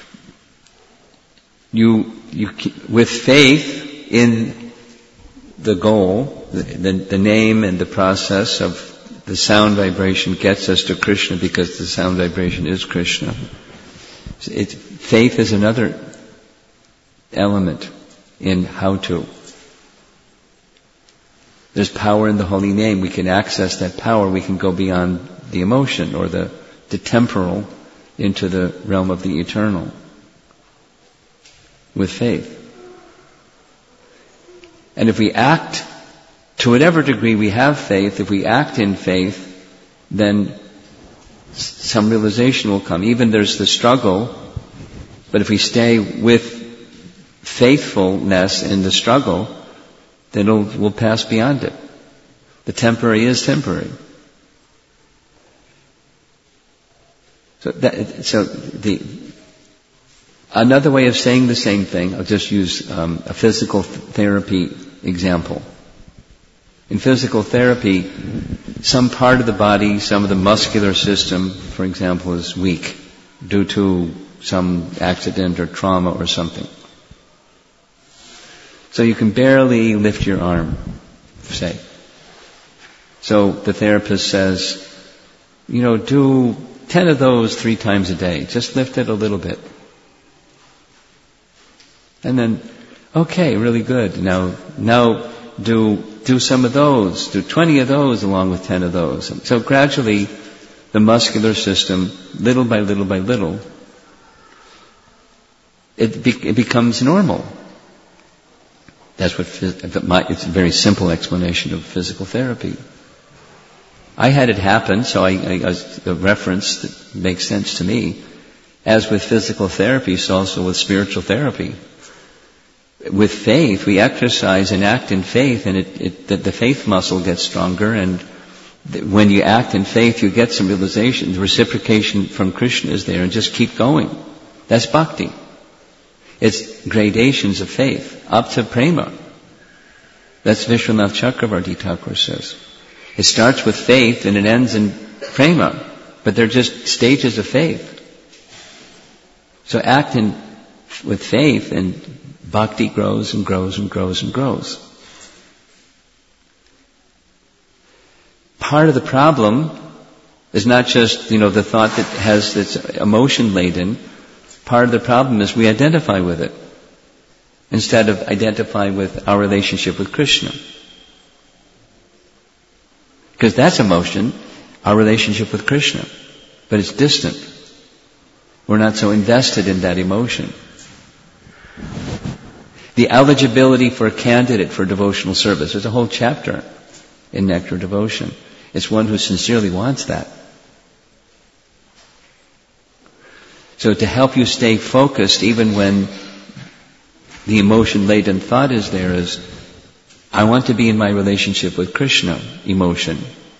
You with faith in the goal, the name and the process of the sound vibration gets us to Krishna because the sound vibration is Krishna. Faith is another element in how to. There's power in the holy name. We can access that power. We can go beyond the emotion or the temporal into the realm of the eternal with faith. And if we act, to whatever degree we have faith, if we act in faith, then some realization will come. Even there's the struggle, but if we stay with faithfulness in the struggle, then we'll pass beyond it. The temporary is temporary. Another way of saying the same thing, I'll just use a physical therapy example. In physical therapy, some part of the body, some of the muscular system, for example, is weak due to some accident or trauma or something. So you can barely lift your arm, say. So the therapist says, do 10 of those 3 times a day. Just lift it a little bit. And then, okay, really good. Now do some of those. Do 20 of those along with 10 of those. So gradually, the muscular system, little by little by little, it becomes normal. That's what it's a very simple explanation of physical therapy. I had it happen, so the reference that makes sense to me. As with physical therapy, so also with spiritual therapy. With faith, we exercise and act in faith, and the faith muscle gets stronger, and when you act in faith, you get some realization. The reciprocation from Krishna is there, and just keep going. That's bhakti. It's gradations of faith, up to prema. That's Vishwanath Chakravarti Thakur says. It starts with faith and it ends in prema, but they're just stages of faith. So act with faith and bhakti grows and grows and grows and grows. Part of the problem is not just, the thought that has this emotion laden. Part of the problem is we identify with it instead of identifying with our relationship with Krishna. Because that's emotion, our relationship with Krishna. But it's distant. We're not so invested in that emotion. The eligibility for a candidate for devotional service. There's a whole chapter in Nectar Devotion. It's one who sincerely wants that. So to help you stay focused even when the emotion-laden thought is there is, I want to be in my relationship with Krishna emotion.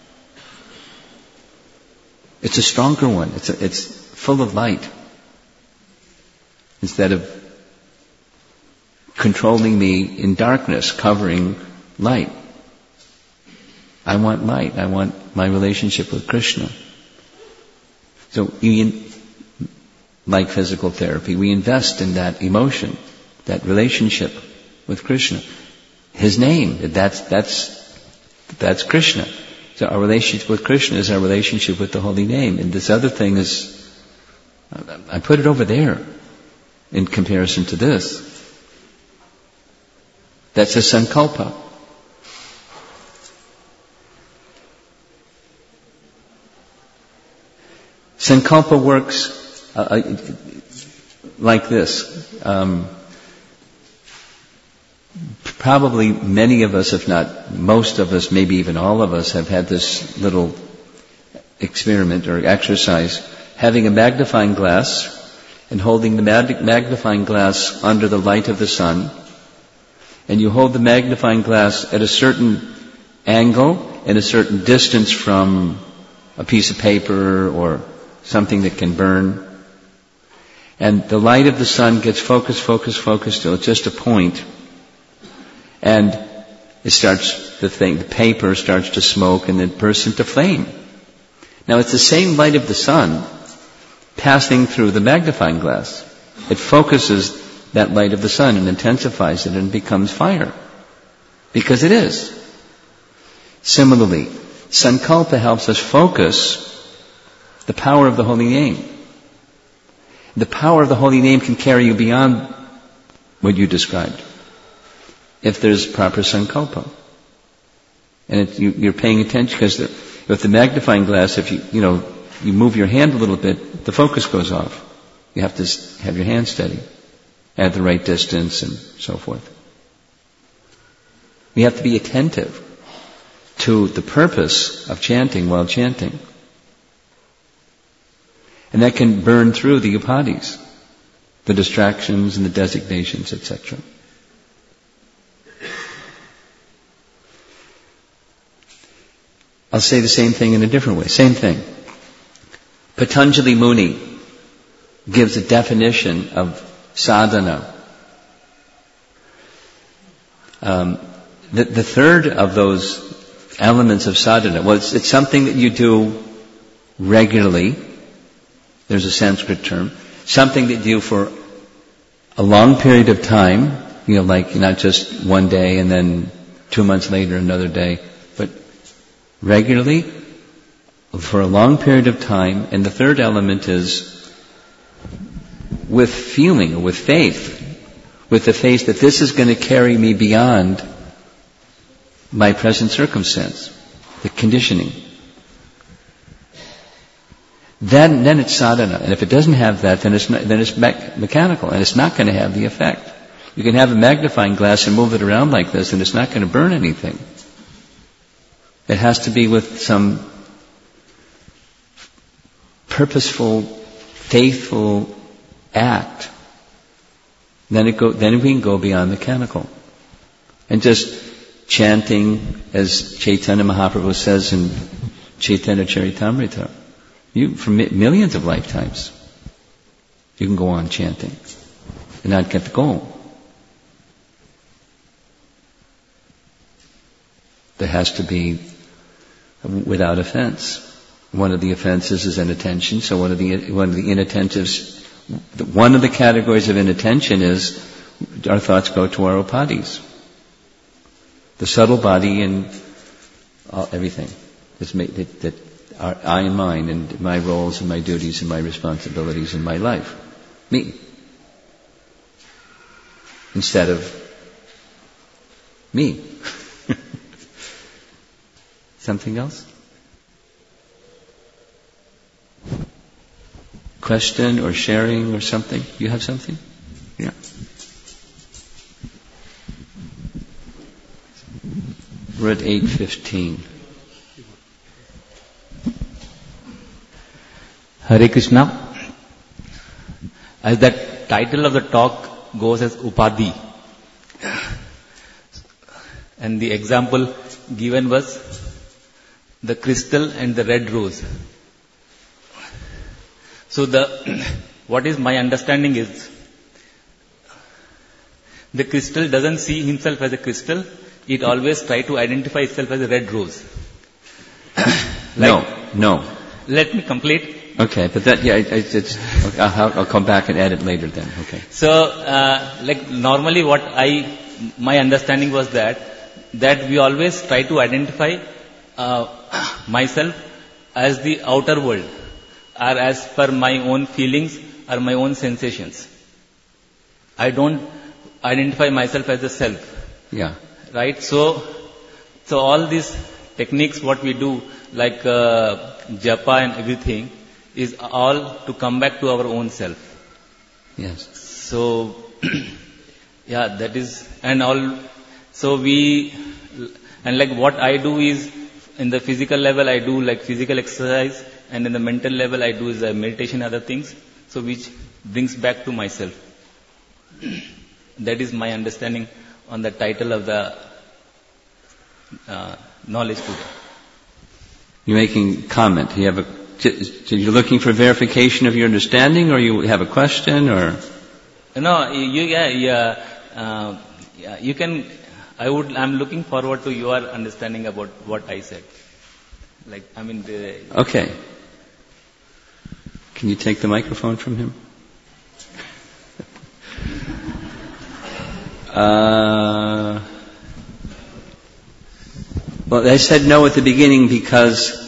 It's a stronger one. It's full of light. Instead of controlling me in darkness, covering light. I want light. I want my relationship with Krishna. So, like physical therapy, we invest in that emotion, that relationship with Krishna. His name, that's Krishna. So our relationship with Krishna is our relationship with the holy name. And this other thing is, I put it over there in comparison to this. That's a sankalpa. Sankalpa works like this. Probably many of us, if not most of us, maybe even all of us, have had this little experiment or exercise, having a magnifying glass and holding the magnifying glass under the light of the sun. And you hold the magnifying glass at a certain angle and a certain distance from a piece of paper or something that can burn. And the light of the sun gets focused till it's just a point. And it starts, the paper starts to smoke and then bursts into flame. Now it's the same light of the sun passing through the magnifying glass. It focuses that light of the sun and intensifies it and becomes fire. Because it is. Similarly, sankalpa helps us focus the power of the holy name. The power of the holy name can carry you beyond what you described, if there's proper sankalpa. And you're paying attention, because with the magnifying glass, if you move your hand a little bit, the focus goes off. You have to have your hand steady at the right distance and so forth. We have to be attentive to the purpose of chanting while chanting. And that can burn through the upadhis, the distractions and the designations, etc. I'll say the same thing in a different way. Same thing. Patanjali Muni gives a definition of sadhana. The third of those elements of sadhana, well, it's something that you do regularly. There's a Sanskrit term. Something that you do for a long period of time, like not just one day and then 2 months later another day, but regularly for a long period of time. And the third element is with feeling, or with faith, with the faith that this is going to carry me beyond my present circumstance, the conditioning. Then it's sadhana. And if it doesn't have that, then it's mechanical, and it's not going to have the effect. You can have a magnifying glass and move it around like this, and it's not going to burn anything. It has to be with some purposeful, faithful act. Then we can go beyond mechanical. And just chanting, as Chaitanya Mahaprabhu says in Chaitanya Charitamrita, for millions of lifetimes, you can go on chanting and not get the goal. There has to be without offense. One of the offenses is inattention. So one of the inattentives, one of the categories of inattention is our thoughts go to our upadhis, the subtle body and everything that I and mine, and my roles and my duties and my responsibilities in my life. Me. Instead of me. Something else? question or sharing or something? You have something? Yeah. We're at 8:15. Hare Krishna. As that title of the talk goes as Upadhi. And the example given was the crystal and the red rose. So what is my understanding is, the crystal doesn't see himself as a crystal. It always try to identify itself as a red rose. No. Let me complete. Okay, but that, I'll come back and add it later then. Okay. So, normally my understanding was that we always try to identify myself as the outer world, or as per my own feelings or my own sensations. I don't identify myself as a self. Yeah. Right? So all these techniques, what we do, like japa and everything, is all to come back to our own self. Yes. So, that is, and what I do is, in the physical level, I do like physical exercise, and in the mental level, I do is meditation, other things, so which brings back to myself. That is my understanding on the title of the knowledge today. You're making comment. You're looking for verification of your understanding, or you have a question, or? No, you can. I'm looking forward to your understanding about what I said. Okay. Can you take the microphone from him? Well, I said no at the beginning because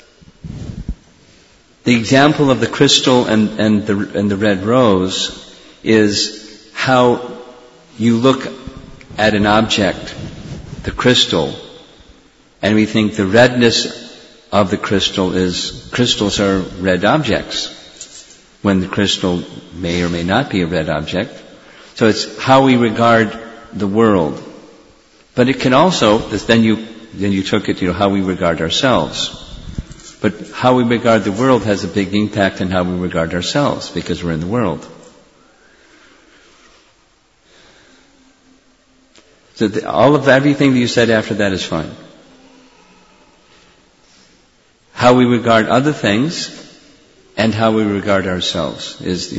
the example of the crystal and the red rose is how you look at an object, the crystal, and we think the redness of the crystals are red objects, when the crystal may or may not be a red object. So it's how we regard the world. But it can also, then you took it, how we regard ourselves. But how we regard the world has a big impact on how we regard ourselves, because we're in the world. So everything that you said after that is fine. How we regard other things and how we regard ourselves is,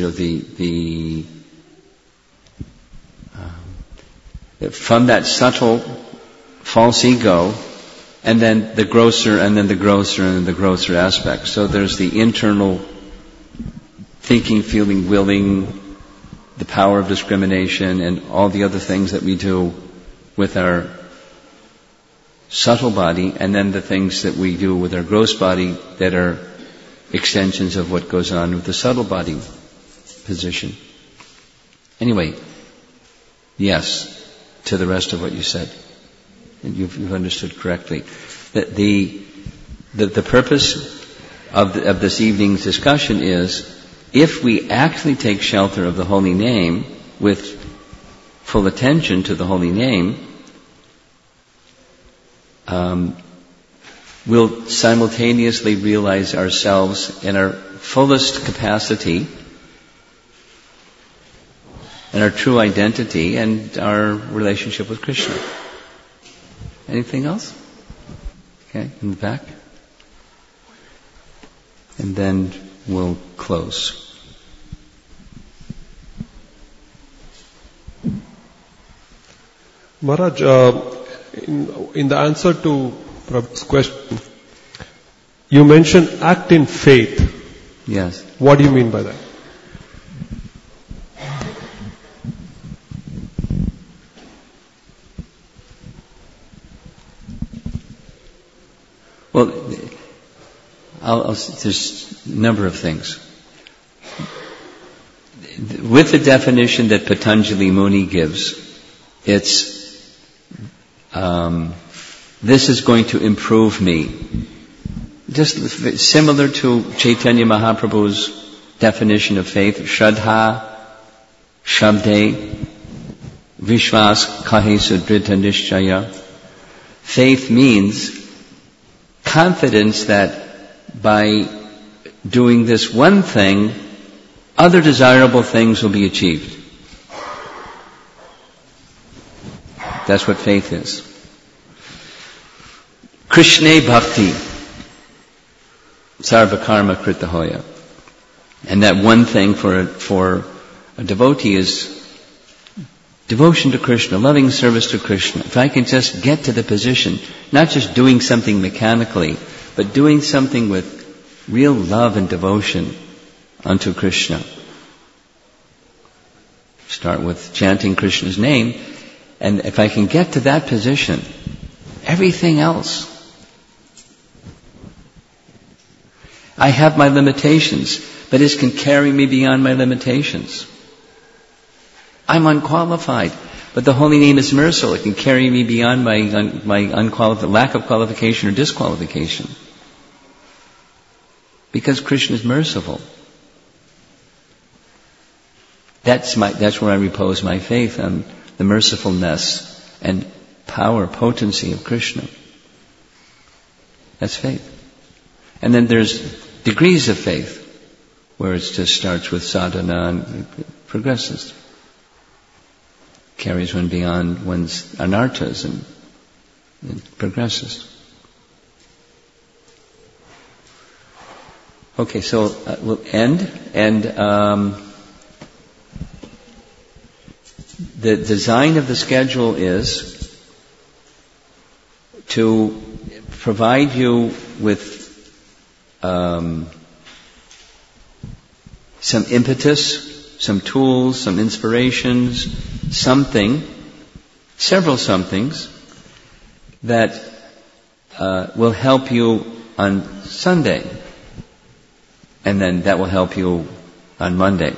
from that subtle false ego, and then the grosser, and then the grosser, and then the grosser aspect. So there's the internal thinking, feeling, willing, the power of discrimination, and all the other things that we do with our subtle body, and then the things that we do with our gross body that are extensions of what goes on with the subtle body position. Anyway, yes, to the rest of what you said. And you've understood correctly. The purpose of this evening's discussion is, if we actually take shelter of the holy name with full attention to the holy name, we'll simultaneously realize ourselves in our fullest capacity and our true identity and our relationship with Krishna. Anything else? Okay, in the back. And then we'll close. Maharaj, in the answer to Prabhu's question, you mentioned act in faith. Yes. What do you mean by that? Well, there's a number of things. With the definition that Patanjali Muni gives, it's this is going to improve me. Just similar to Chaitanya Mahaprabhu's definition of faith, Shraddha, Shabde, Vishwas, Kahe Sudrita Nishchaya. Faith means confidence that by doing this one thing, other desirable things will be achieved. That's what faith is. Krishna Bhakti, Sarva Karma Krita Hoya. And that one thing for a devotee is devotion to Krishna, loving service to Krishna. If I can just get to the position, not just doing something mechanically, but doing something with real love and devotion unto Krishna. Start with chanting Krishna's name, and if I can get to that position, everything else. I have my limitations, but this can carry me beyond my limitations. I'm unqualified, but the holy name is merciful. It can carry me beyond my lack of qualification or disqualification. Because Krishna is merciful. That's where I repose my faith on the mercifulness and power, potency of Krishna. That's faith. And then there's degrees of faith, where it just starts with sadhana and progresses. Carries one beyond one's anarthas and progresses. Okay, so we'll end. And the design of the schedule is to provide you with some impetus, some tools, some inspirations, something, several somethings that will help you on Sunday. And then that will help you on Monday.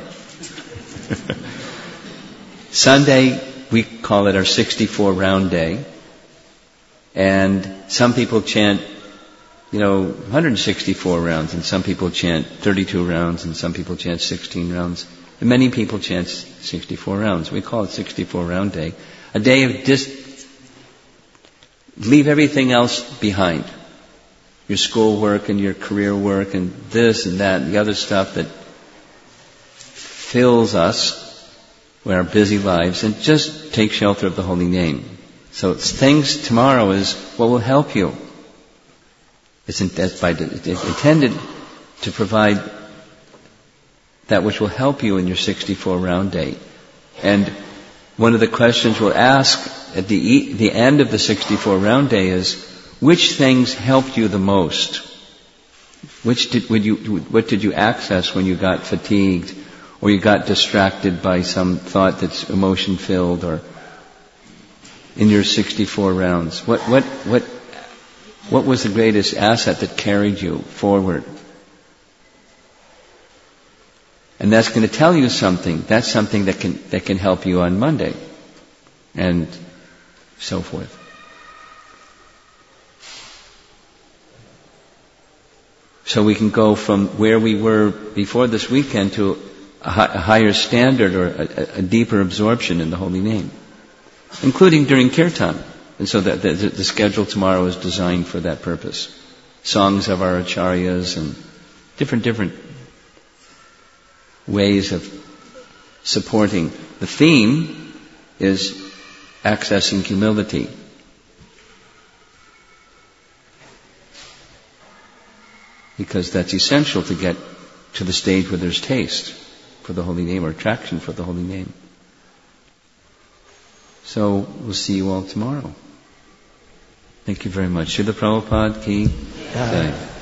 Sunday, we call it our 64 round day. And some people chant, 164 rounds, and some people chant 32 rounds, and some people chant 16 rounds. And many people chant 64 rounds. We call it 64 round day. A day of just leave everything else behind. Your schoolwork and your career work and this and that and the other stuff that fills us with our busy lives, and just take shelter of the holy name. So things tomorrow is what will help you. It's intended to provide that which will help you in your 64 round day. And one of the questions we'll ask at the end of the 64 round day is, which things helped you the most? What did you access when you got fatigued, or you got distracted by some thought that's emotion filled, or in your 64 rounds? What was the greatest asset that carried you forward? And that's going to tell you something. That's something that can help you on Monday, and so forth. So we can go from where we were before this weekend to a higher standard, or a deeper absorption in the holy name, including during kirtan. And so the schedule tomorrow is designed for that purpose. Songs of our acharyas and different ways of supporting. The theme is accessing humility. Because that's essential to get to the stage where there's taste for the holy name, or attraction for the holy name. So we'll see you all tomorrow. Thank you very much. Srila Prabhupada ki jai.